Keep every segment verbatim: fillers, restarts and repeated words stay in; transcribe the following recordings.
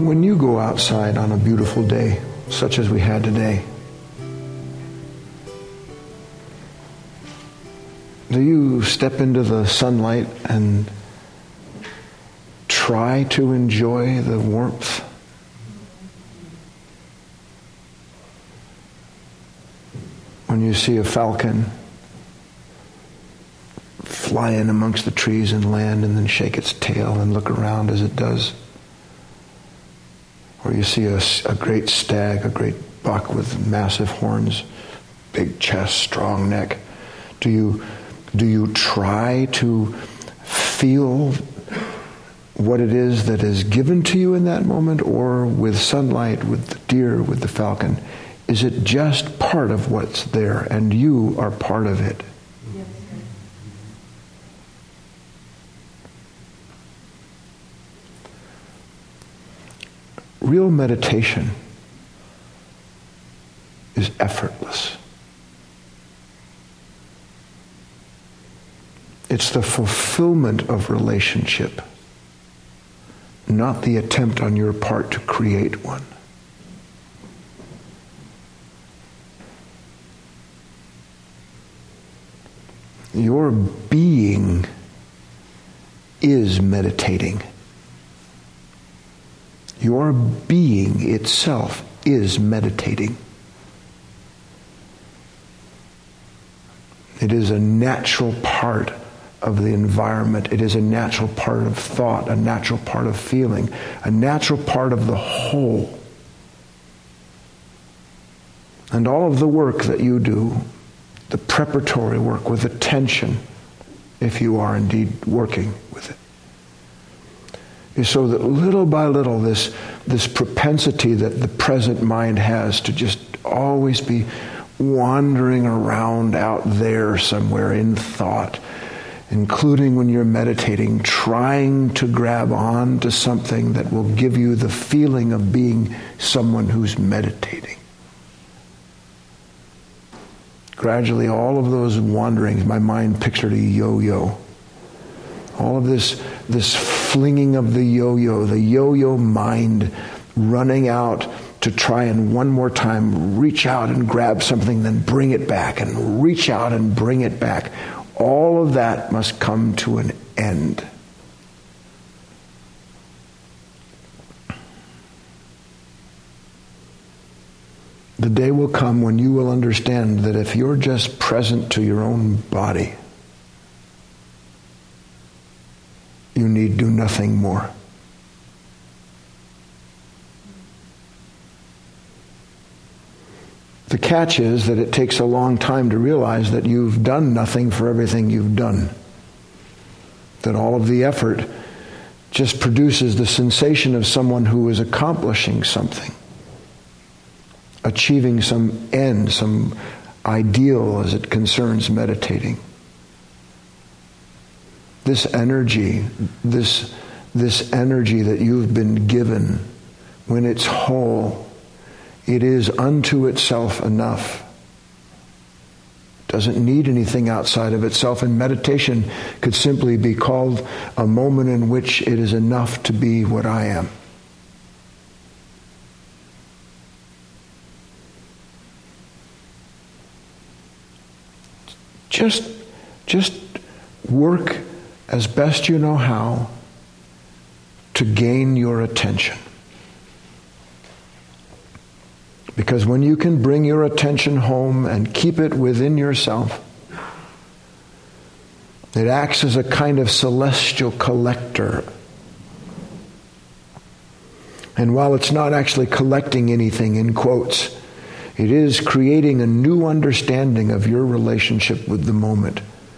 When you go outside on a beautiful day, such as we had today, do you step into the sunlight and try to enjoy the warmth? When you see a falcon fly in amongst the trees and land and then shake its tail and look around as it does. Or you see a, a great stag, a great buck with massive horns, big chest, strong neck. Do you, do you try to feel what it is that is given to you in that moment? Or with sunlight, with the deer, with the falcon, is it just part of what's there and you are part of it? Yes. Real meditation is effortless. It's the fulfillment of relationship, not the attempt on your part to create one. Your being is meditating. Your being itself is meditating. It is a natural part of the environment. It is a natural part of thought, a natural part of feeling, a natural part of the whole. And all of the work that you do, the preparatory work with attention, if you are indeed working with it, is so that little by little this, this propensity that the present mind has to just always be wandering around out there somewhere in thought, including when you're meditating, trying to grab on to something that will give you the feeling of being someone who's meditating. Gradually, all of those wanderings, my mind pictured a yo-yo. All of this, this flinging of the yo-yo, the yo-yo mind running out to try and one more time reach out and grab something, then bring it back, and reach out and bring it back. All of that must come to an end. The day will come when you will understand that if you're just present to your own body, you need do nothing more. The catch is that it takes a long time to realize that you've done nothing for everything you've done. That all of the effort just produces the sensation of someone who is accomplishing something, achieving some end, some ideal as it concerns meditating. This energy, this, this energy that you've been given, when it's whole, it is unto itself enough. Doesn't need anything outside of itself, and meditation could simply be called a moment in which it is enough to be what I am. Just, just work as best you know how to gain your attention. Because when you can bring your attention home and keep it within yourself, it acts as a kind of celestial collector. And while it's not actually collecting anything, in quotes, it is creating a new understanding of your relationship with the moment.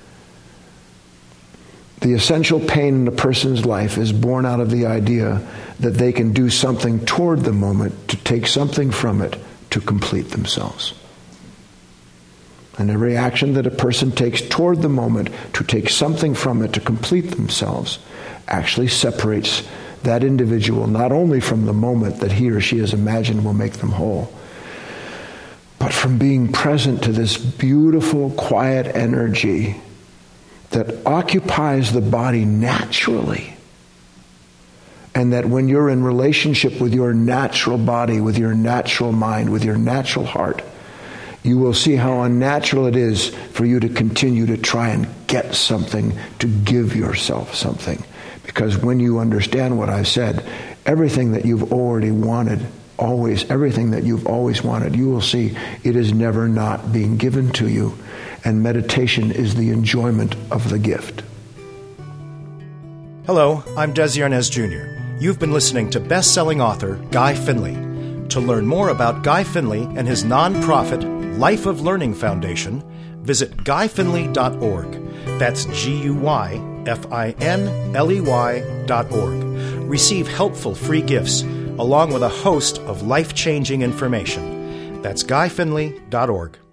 The essential pain in a person's life is born out of the idea that they can do something toward the moment to take something from it to complete themselves. And every action that a person takes toward the moment to take something from it to complete themselves actually separates that individual not only from the moment that he or she has imagined will make them whole, but from being present to this beautiful, quiet energy that occupies the body naturally And that when you're in relationship with your natural body, with your natural mind, with your natural heart, you will see how unnatural it is for you to continue to try and get something, to give yourself something. Because when you understand what I've said, everything that you've already wanted, always, everything that you've always wanted, you will see it is never not being given to you. And meditation is the enjoyment of the gift. Hello, I'm Desi Arnaz Junior You've been listening to best-selling author Guy Finley. To learn more about Guy Finley and his nonprofit Life of Learning Foundation, visit guy finley dot org. That's G U Y F I N L E Y dot org. Receive helpful free gifts along with a host of life-changing information. That's guy finley dot org.